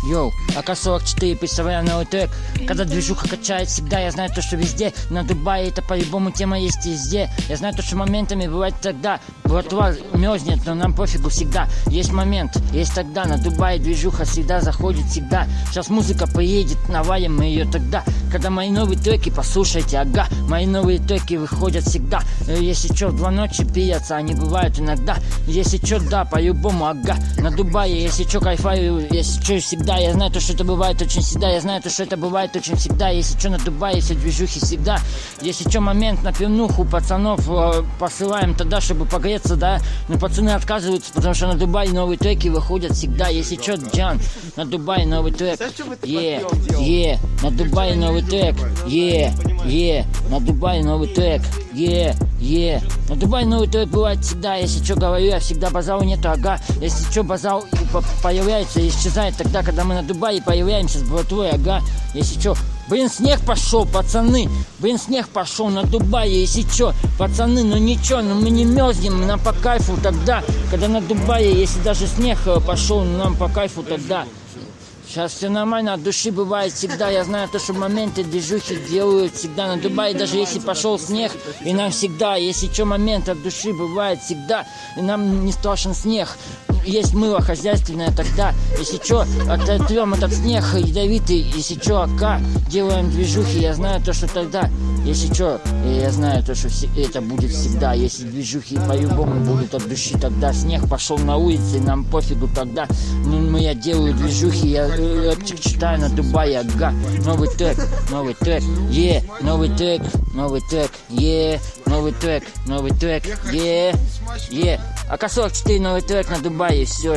Йоу, АК-44, представляю новый трек. Когда движуха качает всегда, я знаю то, что везде. На Дубае это по-любому тема есть везде. Я знаю то, что моментами бывает тогда. Братва мерзнет, но нам пофигу всегда. Есть момент, есть тогда. На Дубае движуха всегда заходит всегда. Сейчас музыка поедет, навалим мы ее тогда. Когда мои новые треки, послушайте, ага. Мои новые треки выходят всегда. Если что, в 2 ночи пьются, они бывают иногда. Если что, да, по-любому, ага. На Дубае, если что, кайфаю, если что, всегда. Я знаю то, что это бывает очень всегда. Я знаю то, что это бывает очень всегда. Если что, на Дубае все движухи всегда. Если что, момент на пивнуху пацанов посылаем тогда, чтобы погреться, да. Но пацаны отказываются, потому что на Дубае новые треки выходят всегда. Если что, Джан, на Дубае новый трек. На Дубае новый трек. На Дубае новый трек. На Дубае новый трек бывает всегда. Если что, говорю, я всегда базару нету, ага. Если что, базар появляется и исчезает тогда, когда мы на Дубае появляемся с братвой, ага. Если что, блин, снег пошел, пацаны. Блин, снег пошел на Дубае. Если что, пацаны, ну ничего, ну мы не мерзнем, нам по кайфу тогда. Когда на Дубае, если даже снег пошел, нам по кайфу тогда. Сейчас все нормально, от души бывает всегда. Я знаю то, что моменты движухи делают всегда на Дубае. Даже если пошел снег, и нам всегда, если что, момент от души бывает всегда. И нам не страшен снег. Есть мыло хозяйственное тогда. Если что, ототрем этот снег ядовитый. Если что, АК, делаем движухи. Я знаю то, что тогда. Если что, я знаю то, что это будет всегда. Если движухи по-любому будут от души, тогда снег пошел на улице, нам пофигу тогда. Ну, я делаю движухи, я читаю на Дубае, ага. Новый трек, новый трек, новый трек, новый трек, новый трек, новый трек, АК-44 новый трек на Дубае, все.